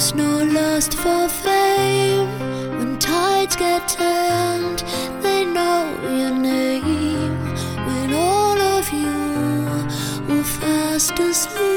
There's no lust for fame. When tides get turned, they know your name. When all of you were fast asleep,